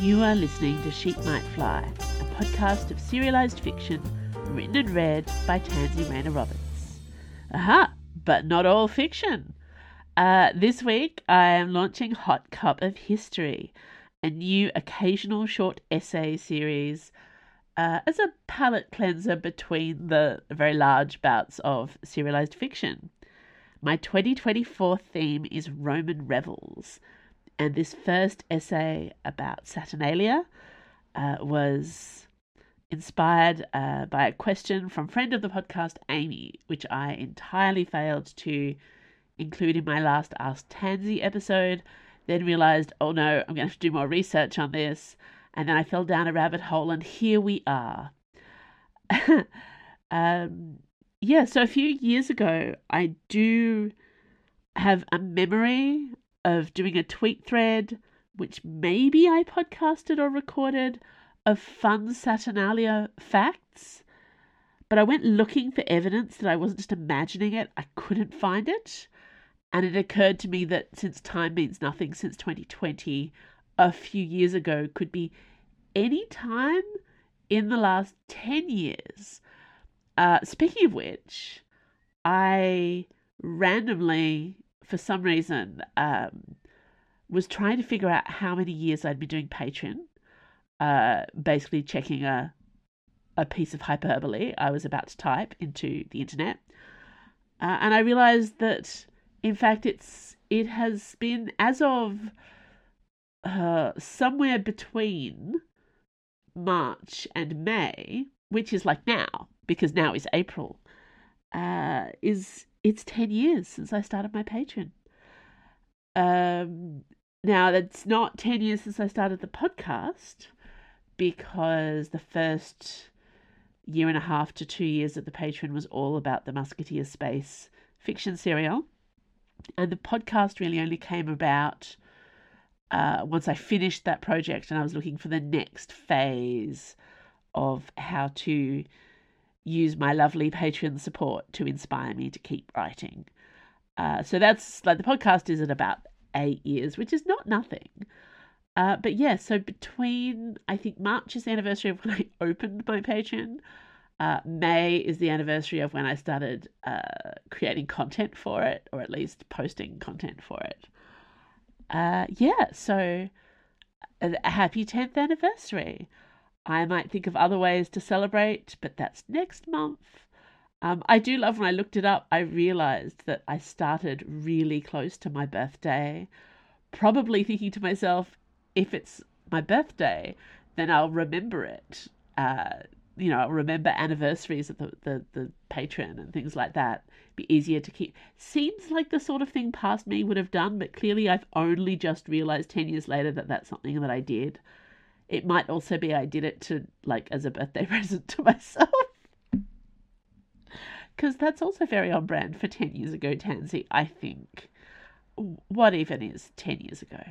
You are listening to Sheep Might Fly, a podcast of serialised fiction written and read by Tansy Rayner Roberts. Aha! But not all fiction. This week I am launching Hot Cup of History, a new occasional short essay series as a palate cleanser between the very large bouts of serialised fiction. My 2024 theme is Roman revels, and this first essay about Saturnalia was inspired by a question from friend of the podcast, Amy, which I entirely failed to include in my last Ask Tansy episode, then realised, oh no, I'm going to have to do more research on this, and then I fell down a rabbit hole, and here we are. So a few years ago, I do have a memory of doing a tweet thread, which maybe I podcasted or recorded, of fun Saturnalia facts, but I went looking for evidence that I wasn't just imagining it. I couldn't find it, and it occurred to me that since time means nothing since 2020, a few years ago could be any time in the last 10 years. Speaking of which, I randomly, for some reason, was trying to figure out how many years I'd been doing Patreon, basically checking a piece of hyperbole I was about to type into the internet. And I realised that, in fact, it has been as of somewhere between March and May, which is like now, because now is April, it's 10 years since I started my Patreon. Now, that's not 10 years since I started the podcast, because the first year and a half to 2 years of the Patreon was all about the Musketeer Space fiction serial. And the podcast really only came about once I finished that project and I was looking for the next phase of how to use my lovely Patreon support to inspire me to keep writing. So that's like the podcast is at about 8 years, which is not nothing. But yeah, so between, I think March is the anniversary of when I opened my Patreon. May is the anniversary of when I started creating content for it, or at least posting content for it. So a happy 10th anniversary. I might think of other ways to celebrate, but that's next month. I do love when I looked it up, I realised that I started really close to my birthday, probably thinking to myself, if it's my birthday, then I'll remember it. I'll remember anniversaries of the Patreon and things like that. Be easier to keep. Seems like the sort of thing past me would have done, but clearly I've only just realised 10 years later that that's something that I did. It might also be I did it to, as a birthday present to myself. Because that's also very on brand for 10 years ago, Tansy, I think. What even is 10 years ago?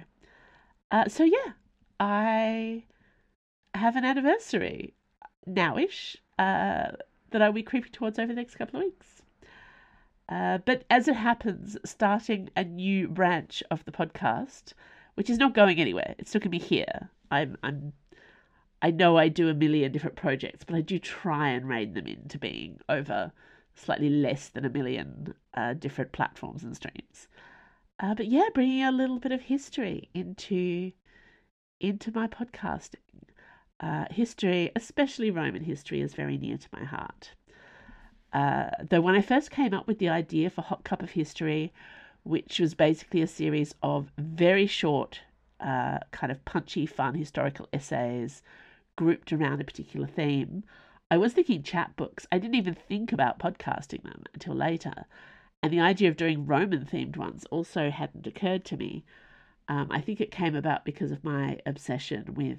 I have an anniversary nowish that I'll be creeping towards over the next couple of weeks. But as it happens, starting a new branch of the podcast, which is not going anywhere. It's still going to be here. I know I do a million different projects, but I do try and rein them into being over slightly less than a million different platforms and streams. But yeah, bringing a little bit of history into my podcasting. History, especially Roman history, is very near to my heart. Though when I first came up with the idea for Hot Cup of History, which was basically a series of very short, kind of punchy, fun historical essays grouped around a particular theme, I was thinking chapbooks. I didn't even think about podcasting them until later. And the idea of doing Roman-themed ones also hadn't occurred to me. I think it came about because of my obsession with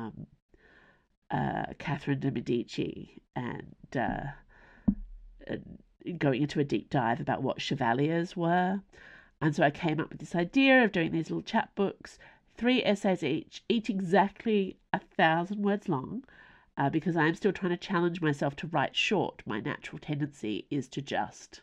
Catherine de' Medici and going into a deep dive about what chevaliers were. And so I came up with this idea of doing these little chapbooks, 3 essays each exactly 1,000 words long, because I'm still trying to challenge myself to write short. My natural tendency is to just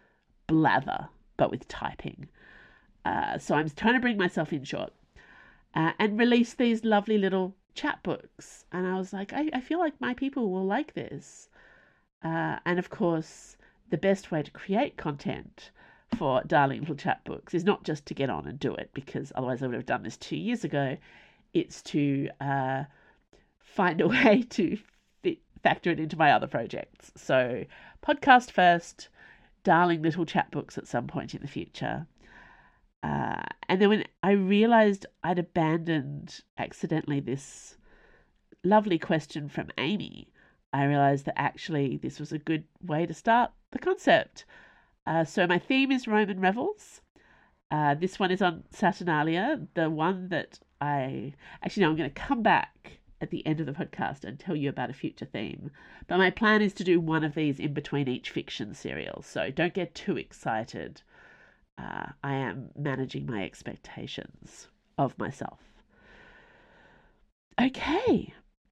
blather, but with typing. So I'm trying to bring myself in short. and released these lovely little chapbooks. And I was like, I feel like my people will like this. And of course, the best way to create content for Darling Little Chapbooks is not just to get on and do it, because otherwise I would have done this 2 years ago. It's to find a way to factor it into my other projects. So podcast first, Darling Little Chapbooks at some point in the future. And then when I realised I'd abandoned accidentally this lovely question from Amy, I realised that actually this was a good way to start the concept. So my theme is Roman Revels. This one is on Saturnalia, the one that I'm going to come back at the end of the podcast and tell you about a future theme. But my plan is to do one of these in between each fiction serial, so don't get too excited. I am managing my expectations of myself. Okay.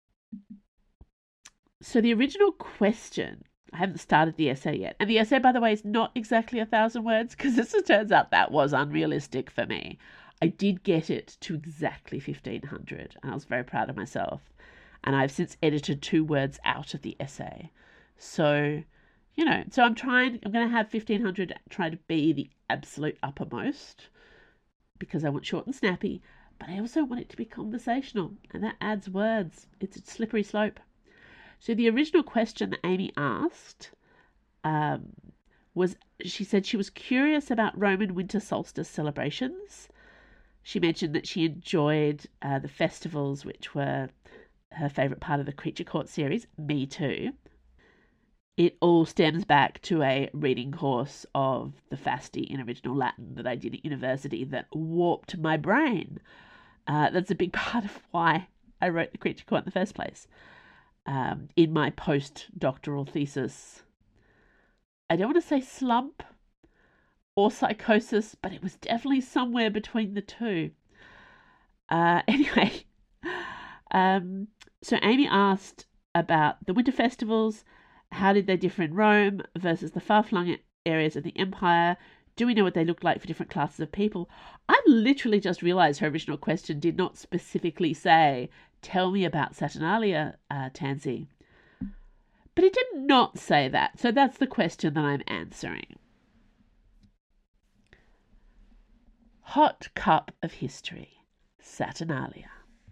So the original question, I haven't started the essay yet. And the essay, by the way, is not exactly 1,000 words, because as it turns out, that was unrealistic for me. I did get it to exactly 1,500, and I was very proud of myself. And I've since edited 2 words out of the essay. So, so I'm going to have 1,500, try to be the absolute uppermost, because I want short and snappy, but I also want it to be conversational, and that adds words. It's a slippery slope. So the original question that Amy asked was, she said she was curious about Roman winter solstice celebrations. She mentioned that she enjoyed the festivals, which were her favourite part of the Creature Court series. Me too. It all stems back to a reading course of the Fasti in original Latin that I did at university that warped my brain. That's a big part of why I wrote the Creature Court in the first place. In my postdoctoral thesis, I don't want to say slump or psychosis, but it was definitely somewhere between the two. Anyway, so Amy asked about the winter festivals. How did they differ in Rome versus the far-flung areas of the empire? Do we know what they look like for different classes of people? I literally just realised her original question did not specifically say, tell me about Saturnalia, Tansy. But it did not say that, so that's the question that I'm answering. Hot cup of history, Saturnalia.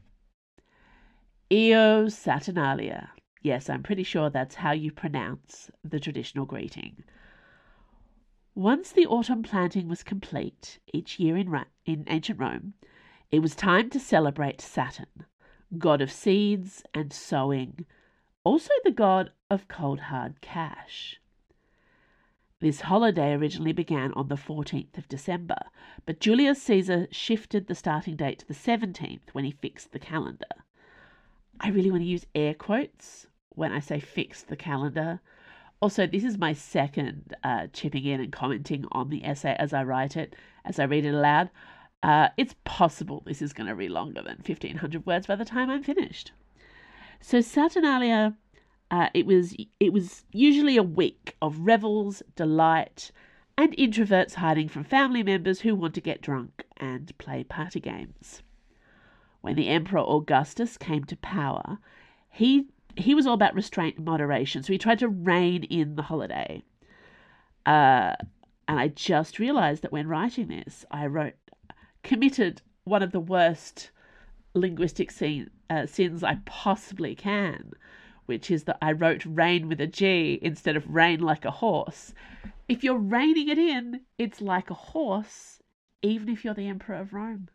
Io Saturnalia. Yes, I'm pretty sure that's how you pronounce the traditional greeting. Once the autumn planting was complete each year in ancient Rome, it was time to celebrate Saturn, god of seeds and sowing, also the god of cold hard cash. This holiday originally began on the 14th of December, but Julius Caesar shifted the starting date to the 17th when he fixed the calendar. I really want to use air quotes when I say fixed the calendar. Also, this is my second chipping in and commenting on the essay as I write it, as I read it aloud. It's possible this is going to read longer than 1,500 words by the time I'm finished. So Saturnalia, it was usually a week of revels, delight, and introverts hiding from family members who want to get drunk and play party games. When the Emperor Augustus came to power, he was all about restraint and moderation, so he tried to rein in the holiday. And I just realised that when writing this, I committed one of the worst linguistic sins I possibly can, which is that I wrote rain with a G instead of rain like a horse. If you're reining it in, it's like a horse, even if you're the Emperor of Rome.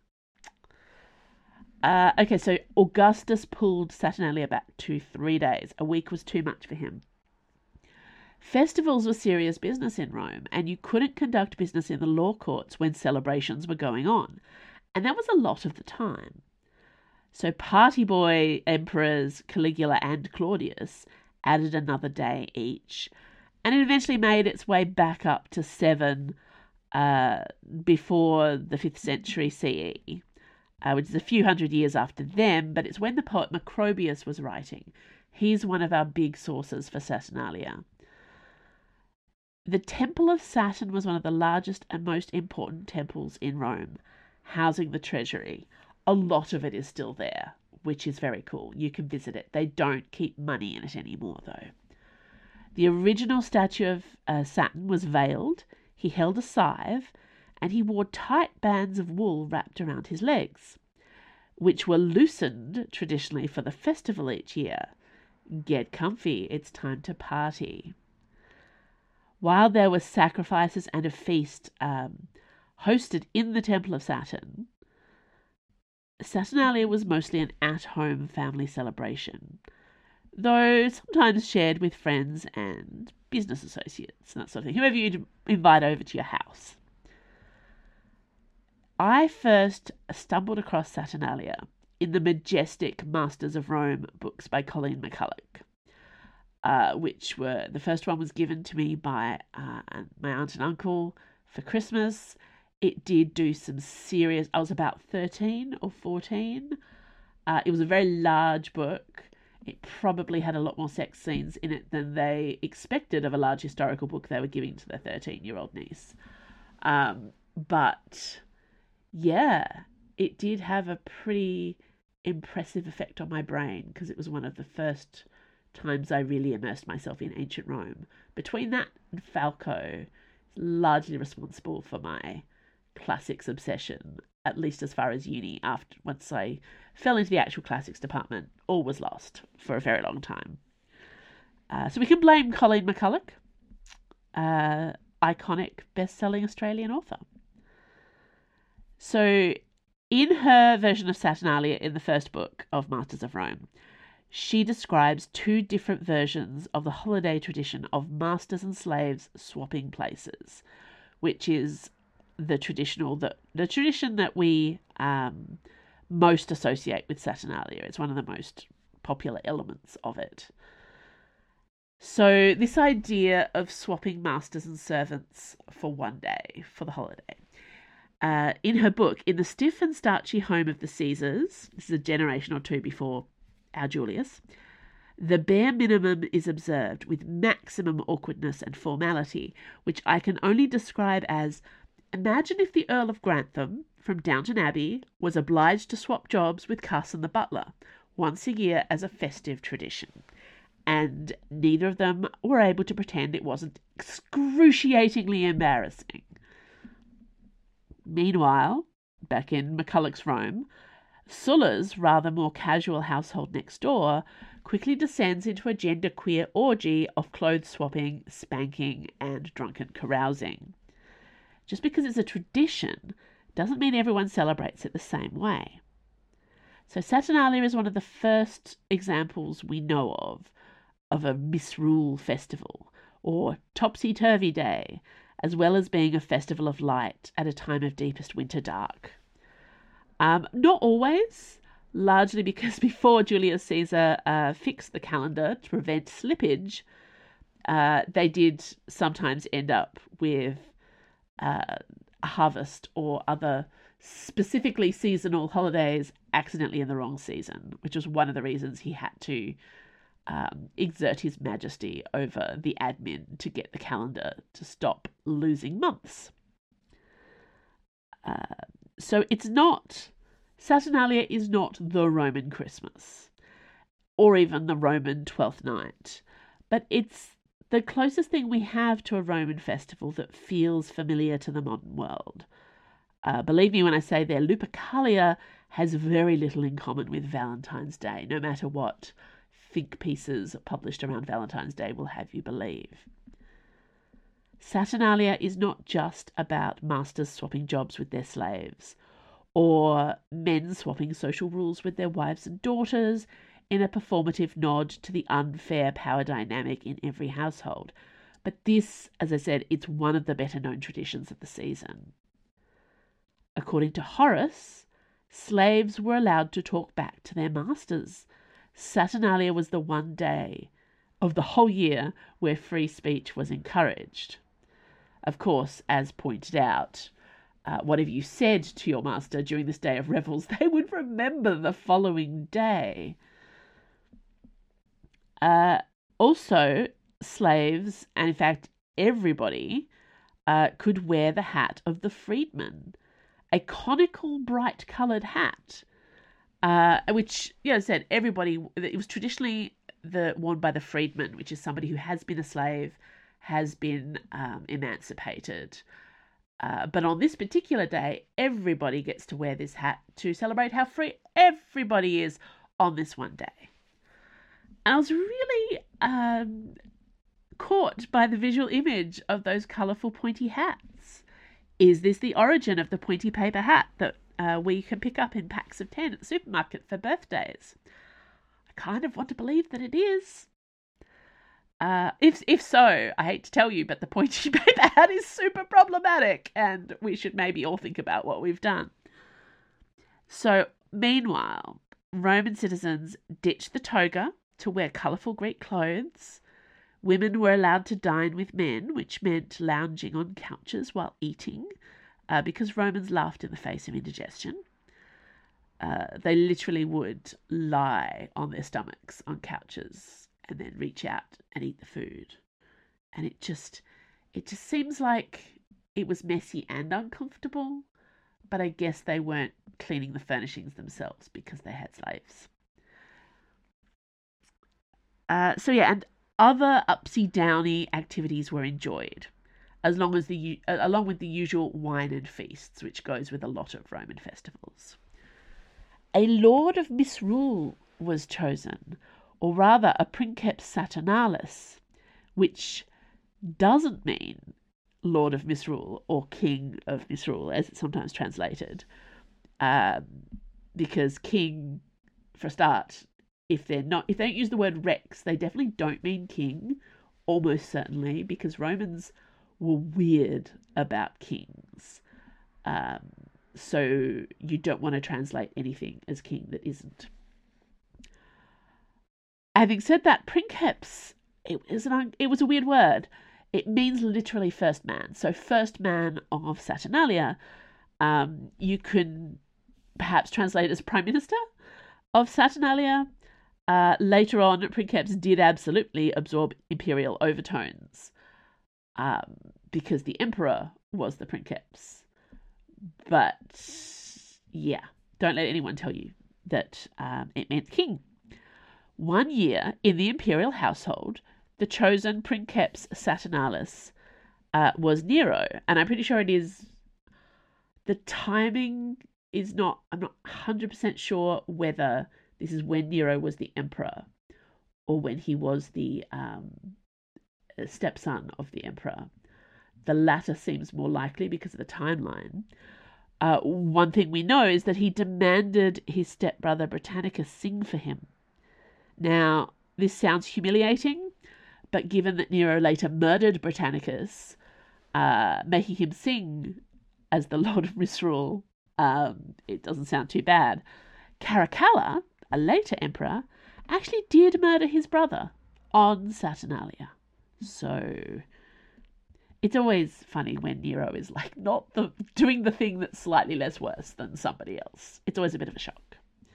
Okay, so Augustus pulled Saturnalia back to 3 days. A week was too much for him. Festivals were serious business in Rome, and you couldn't conduct business in the law courts when celebrations were going on, and that was a lot of the time. So party boy emperors Caligula and Claudius added another day each, and it eventually made its way back up to 7 before the 5th century CE. Which is a few hundred years after them, but it's when the poet Macrobius was writing. He's one of our big sources for Saturnalia. The Temple of Saturn was one of the largest and most important temples in Rome, housing the treasury. a lot of it is still there, which is very cool. You can visit it. They don't keep money in it anymore, though. The original statue of Saturn was veiled, he held a scythe, and he wore tight bands of wool wrapped around his legs, which were loosened traditionally for the festival each year. Get comfy, it's time to party. While there were sacrifices and a feast hosted in the Temple of Saturn, Saturnalia was mostly an at-home family celebration, though sometimes shared with friends and business associates and that sort of thing, whoever you'd invite over to your house. I first stumbled across Saturnalia in the majestic Masters of Rome books by Colleen McCulloch, which were, the first one was given to me by my aunt and uncle for Christmas. It did do some serious, I was about 13 or 14. It was a very large book. It probably had a lot more sex scenes in it than they expected of a large historical book they were giving to their 13-year-old niece. But yeah, it did have a pretty impressive effect on my brain because it was one of the first times I really immersed myself in ancient Rome. Between that and Falco, largely responsible for my classics obsession, at least as far as uni. Once I fell into the actual classics department, all was lost for a very long time. So we can blame Colleen McCulloch, iconic best-selling Australian author. So in her version of Saturnalia in the first book of Masters of Rome, she describes two different versions of the holiday tradition of masters and slaves swapping places, which is the tradition that we most associate with Saturnalia. It's one of the most popular elements of it. So this idea of swapping masters and servants for one day, for the holiday. In her book, in the stiff and starchy home of the Caesars, this is a generation or two before our Julius, the bare minimum is observed with maximum awkwardness and formality, which I can only describe as, imagine if the Earl of Grantham from Downton Abbey was obliged to swap jobs with Carson the butler once a year as a festive tradition, and neither of them were able to pretend it wasn't excruciatingly embarrassing. Meanwhile, back in McCulloch's Rome, Sulla's rather more casual household next door quickly descends into a genderqueer orgy of clothes swapping, spanking, and drunken carousing. Just because it's a tradition doesn't mean everyone celebrates it the same way. So Saturnalia is one of the first examples we know of a misrule festival, or topsy-turvy day, as well as being a festival of light at a time of deepest winter dark. Not always, largely because before Julius Caesar fixed the calendar to prevent slippage, they did sometimes end up with a harvest or other specifically seasonal holidays accidentally in the wrong season, which was one of the reasons he had to exert his majesty over the admin to get the calendar to stop losing months. So Saturnalia is not the Roman Christmas, or even the Roman Twelfth Night, but it's the closest thing we have to a Roman festival that feels familiar to the modern world. Believe me when I say their Lupercalia has very little in common with Valentine's Day, no matter what think pieces published around Valentine's Day will have you believe. Saturnalia is not just about masters swapping jobs with their slaves, or men swapping social rules with their wives and daughters in a performative nod to the unfair power dynamic in every household. But this, as I said, it's one of the better-known traditions of the season. According to Horace, slaves were allowed to talk back to their masters. Saturnalia was the one day of the whole year where free speech was encouraged. Of course, as pointed out, whatever you said to your master during this day of revels, they would remember the following day. Also, slaves, and in fact everybody, could wear the hat of the freedman, a conical bright-coloured hat which, I said, it was traditionally worn by the freedman, which is somebody who has been a slave, has been emancipated. But on this particular day, everybody gets to wear this hat to celebrate how free everybody is on this one day. And I was really caught by the visual image of those colourful pointy hats. Is this the origin of the pointy paper hat that we can pick up in packs of 10 at the supermarket for birthdays? I kind of want to believe that it is. If so, I hate to tell you, but the pointy paper hat is super problematic, and we should maybe all think about what we've done. So, meanwhile, Roman citizens ditched the toga to wear colourful Greek clothes. Women were allowed to dine with men, which meant lounging on couches while eating, because Romans laughed in the face of indigestion. They literally would lie on their stomachs on couches and then reach out and eat the food. And it just seems like it was messy and uncomfortable, but I guess they weren't cleaning the furnishings themselves because they had slaves. And other upsy-downy activities were enjoyed, along with the usual wine and feasts, which goes with a lot of Roman festivals. A lord of misrule was chosen, or rather a princeps saturnalis, which doesn't mean lord of misrule or king of misrule, as it's sometimes translated, because king, for a start, if they don't use the word rex, they definitely don't mean king, almost certainly, because Romans were weird about kings. So you don't want to translate anything as king that isn't. Having said that, princeps, it was a weird word. It means literally first man. So first man of Saturnalia. You can perhaps translate it as prime minister of Saturnalia. Later on, princeps did absolutely absorb imperial overtones, because the emperor was the princeps. But yeah, don't let anyone tell you that it meant king. One year in the imperial household, the chosen princeps saturnalis was Nero, and I'm pretty sure it is. The timing is not. I'm not 100% sure whether this is when Nero was the emperor or when he was the stepson of the emperor. The latter seems more likely because of the timeline. One thing we know is that he demanded his stepbrother Britannicus sing for him. Now, this sounds humiliating, but given that Nero later murdered Britannicus, making him sing as the Lord of Misrule, it doesn't sound too bad. Caracalla, a later emperor, actually did murder his brother on Saturnalia. So it's always funny when Nero is like not doing the thing that's slightly less worse than somebody else. It's always a bit of a shock.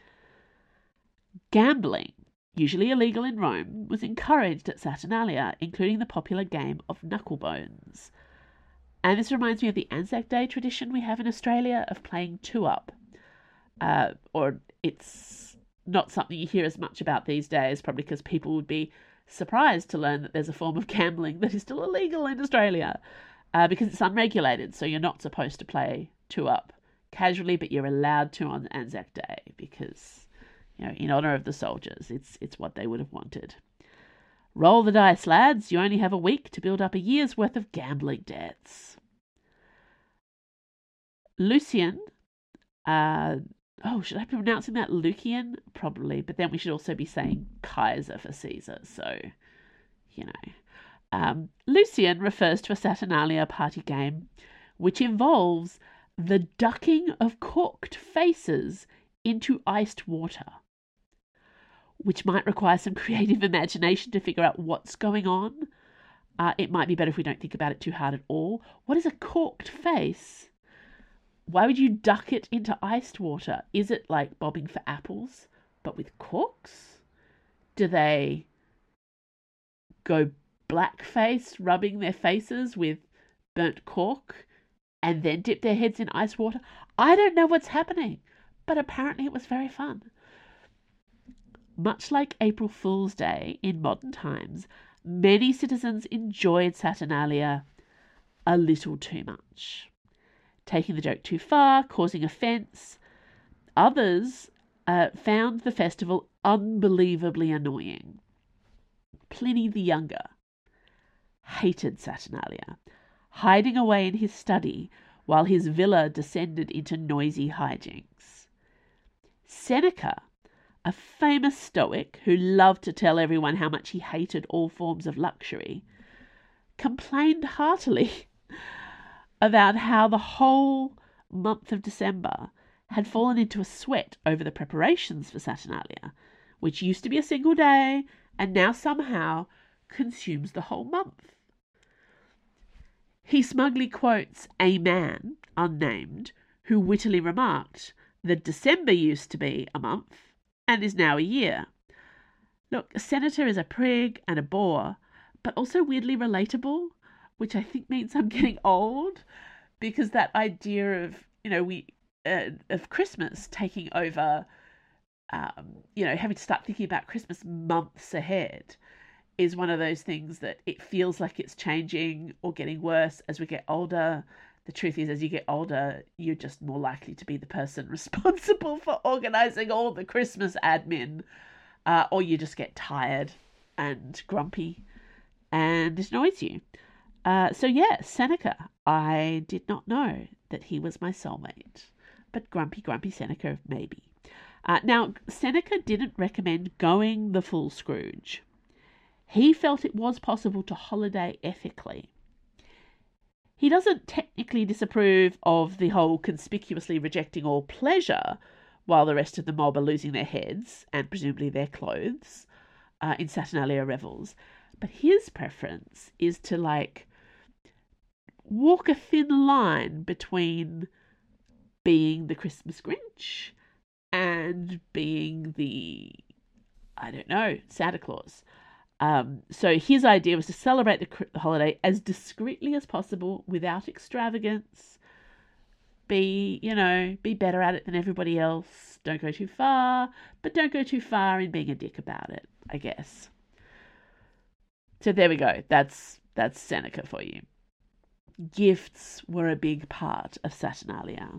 Gambling, usually illegal in Rome, was encouraged at Saturnalia, including the popular game of knucklebones. And this reminds me of the Anzac Day tradition we have in Australia of playing two-up. Or it's not something you hear as much about these days, probably because people would be surprised to learn that there's a form of gambling that is still illegal in Australia, because it's unregulated, so you're not supposed to play two-up casually, but you're allowed to on Anzac Day because, in honour of the soldiers, it's what they would have wanted. Roll the dice, lads. You only have a week to build up a year's worth of gambling debts. Lucian, should I be pronouncing that Lucian? Probably, but then we should also be saying Kaiser for Caesar, so, Lucian refers to a Saturnalia party game which involves the ducking of corked faces into iced water, which might require some creative imagination to figure out what's going on. It might be better if we don't think about it too hard at all. What is a corked face? Why would you duck it into iced water? Is it like bobbing for apples, but with corks? Do they go blackface, rubbing their faces with burnt cork, and then dip their heads in ice water? I don't know what's happening, but apparently it was very fun. Much like April Fool's Day in modern times, many citizens enjoyed Saturnalia a little too much, taking the joke too far, causing offence. Others found the festival unbelievably annoying. Pliny the Younger hated Saturnalia, hiding away in his study while his villa descended into noisy hijinks. Seneca, a famous Stoic who loved to tell everyone how much he hated all forms of luxury, complained heartily about how the whole month of December had fallen into a sweat over the preparations for Saturnalia, which used to be a single day and now somehow consumes the whole month. He smugly quotes a man, unnamed, who wittily remarked that December used to be a month and is now a year. Look, a senator is a prig and a bore, but also weirdly relatable, which I think means I'm getting old, because that idea of, of Christmas taking over, having to start thinking about Christmas months ahead is one of those things that it feels like it's changing or getting worse as we get older. The truth is, as you get older, you're just more likely to be the person responsible for organising all the Christmas admin, or you just get tired and grumpy and it annoys you. Seneca. I did not know that he was my soulmate, but grumpy Seneca maybe. Now, Seneca didn't recommend going the full Scrooge. He felt it was possible to holiday ethically. He doesn't technically disapprove of the whole conspicuously rejecting all pleasure while the rest of the mob are losing their heads and presumably their clothes in Saturnalia revels. But his preference is to walk a thin line between being the Christmas Grinch and being the, Santa Claus. So his idea was to celebrate the holiday as discreetly as possible without extravagance. Be better at it than everybody else. Don't go too far, but don't go too far in being a dick about it, I guess. So there we go. That's Seneca for you. Gifts were a big part of Saturnalia.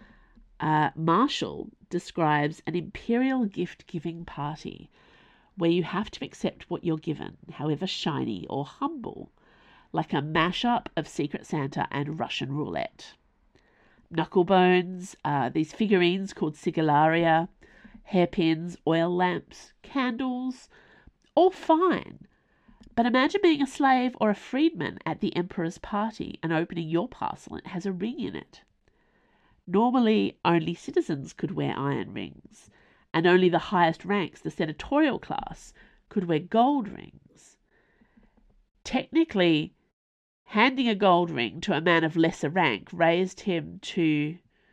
Marshall describes an imperial gift-giving party where you have to accept what you're given, however shiny or humble, like a mashup of Secret Santa and Russian roulette. Knucklebones, these figurines called sigillaria, hairpins, oil lamps, candles, all fine. But imagine being a slave or a freedman at the emperor's party and opening your parcel and it has a ring in it. Normally, only citizens could wear iron rings, and only the highest ranks, the senatorial class, could wear gold rings. Technically, handing a gold ring to a man of lesser rank raised him to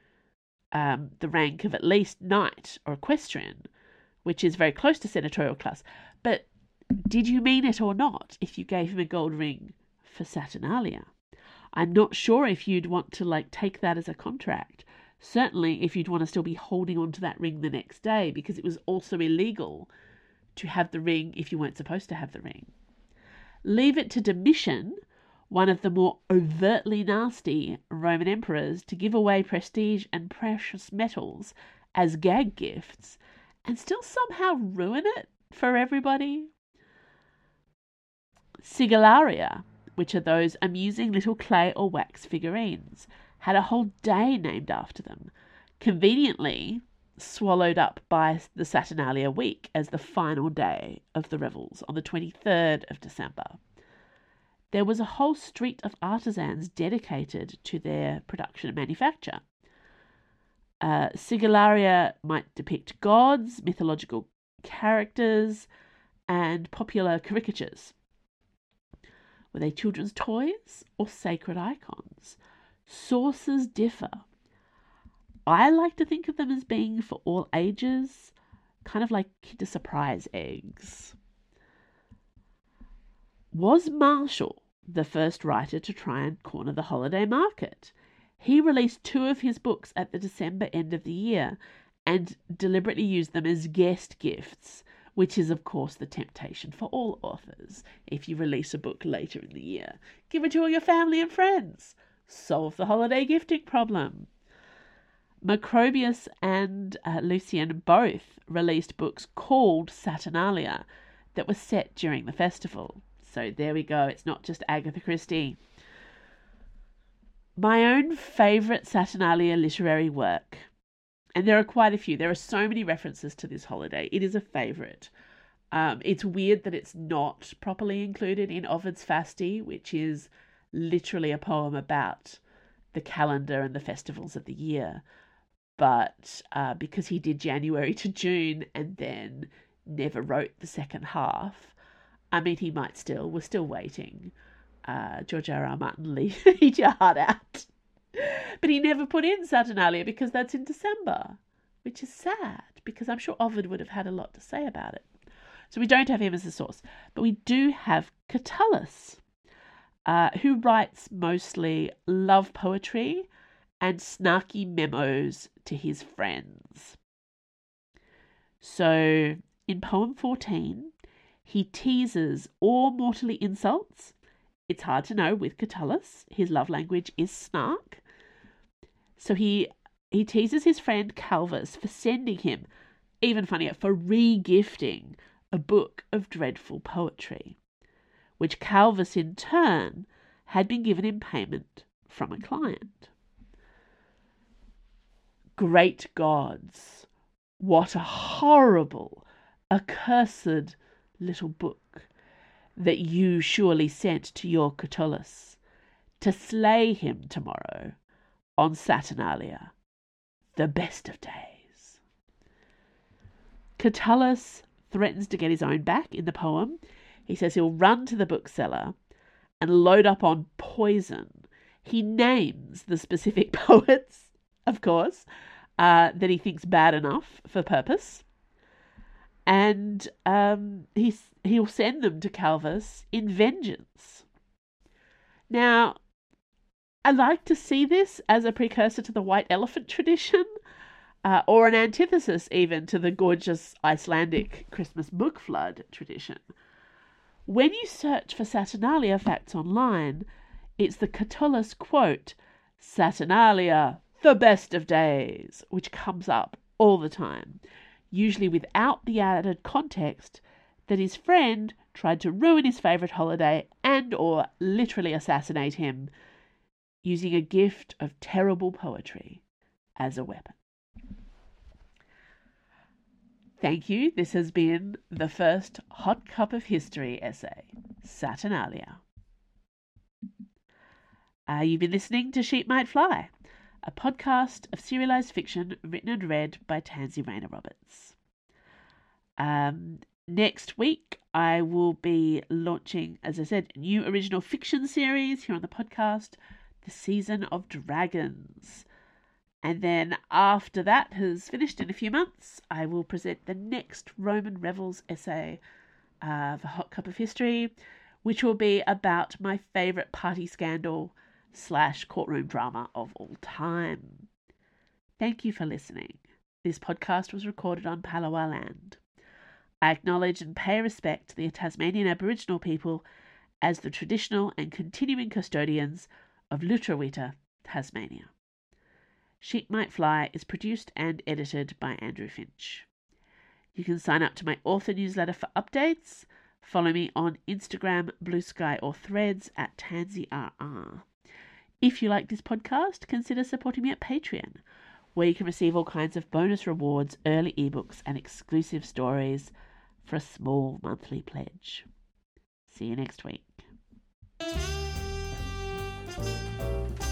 the rank of at least knight or equestrian, which is very close to senatorial class. But did you mean it or not if you gave him a gold ring for Saturnalia? I'm not sure if you'd want to take that as a contract. Certainly if you'd want to still be holding on to that ring the next day, because it was also illegal to have the ring if you weren't supposed to have the ring. Leave it to Domitian, one of the more overtly nasty Roman emperors, to give away prestige and precious metals as gag gifts and still somehow ruin it for everybody. Sigillaria, which are those amusing little clay or wax figurines, had a whole day named after them, conveniently swallowed up by the Saturnalia week as the final day of the revels on the 23rd of December. There was a whole street of artisans dedicated to their production and manufacture. Sigillaria might depict gods, mythological characters, and popular caricatures. Were they children's toys or sacred icons? Sources differ. I like to think of them as being for all ages, kind of like Kinder Surprise eggs. Was Marshall the first writer to try and corner the holiday market? He released 2 of his books at the December end of the year and deliberately use them as guest gifts, which is, of course, the temptation for all authors. If you release a book later in the year, give it to all your family and friends. Solve the holiday gifting problem. Macrobius and Lucian both released books called Saturnalia that were set during the festival. So there we go. It's not just Agatha Christie. My own favourite Saturnalia literary work, and there are quite a few. There are so many references to this holiday. It is a favourite. It's weird that it's not properly included in Ovid's Fasti, which is literally a poem about the calendar and the festivals of the year. But because he did January to June and then never wrote the second half, I mean, we're still waiting. George R.R. Martin, eat your heart out. But he never put in Saturnalia because that's in December, which is sad because I'm sure Ovid would have had a lot to say about it. So we don't have him as a source, but we do have Catullus, who writes mostly love poetry and snarky memos to his friends. So in poem 14, he teases or mortally insults. It's hard to know with Catullus. His love language is snark. So he teases his friend Calvus for sending him, even funnier, for re-gifting a book of dreadful poetry, which Calvus in turn had been given in payment from a client. Great gods, what a horrible, accursed little book that you surely sent to your Catullus to slay him tomorrow on Saturnalia, the best of days. Catullus threatens to get his own back in the poem. He says he'll run to the bookseller and load up on poison. He names the specific poets, of course, that he thinks bad enough for purpose. And he'll send them to Calvus in vengeance. Now, I like to see this as a precursor to the white elephant tradition, or an antithesis even to the gorgeous Icelandic Christmas book flood tradition. When you search for Saturnalia facts online, it's the Catullus quote, "Saturnalia, the best of days," which comes up all the time, usually without the added context that his friend tried to ruin his favourite holiday and or literally assassinate him using a gift of terrible poetry as a weapon. Thank you. This has been the first Hot Cup of History essay, Saturnalia. You've been listening to Sheep Might Fly, a podcast of serialised fiction written and read by Tansy Rayner Roberts. Next week, I will be launching, as I said, a new original fiction series here on the podcast, The Season of Dragons. And then after that has finished in a few months, I will present the next Roman Revels essay, The Hot Cup of History, which will be about my favourite party scandal / courtroom drama of all time. Thank you for listening. This podcast was recorded on Palawa land. I acknowledge and pay respect to the Tasmanian Aboriginal people as the traditional and continuing custodians of Lutruwita, Tasmania. Sheep Might Fly is produced and edited by Andrew Finch. You can sign up to my author newsletter for updates. Follow me on Instagram, Blue Sky or Threads at TansyRR. If you like this podcast, consider supporting me at Patreon, where you can receive all kinds of bonus rewards, early ebooks and exclusive stories for a small monthly pledge. See you next week.